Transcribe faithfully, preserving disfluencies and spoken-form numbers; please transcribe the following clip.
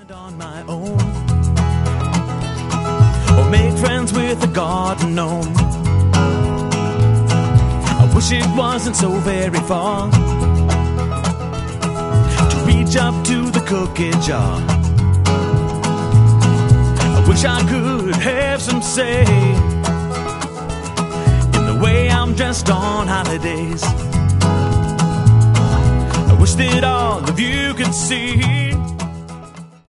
On my own, or make friends with a garden gnome. I wish it wasn't so very far to reach up to the cookie jar. I wish I could have some say in the way I'm dressed on holidays. I wish that all of you could see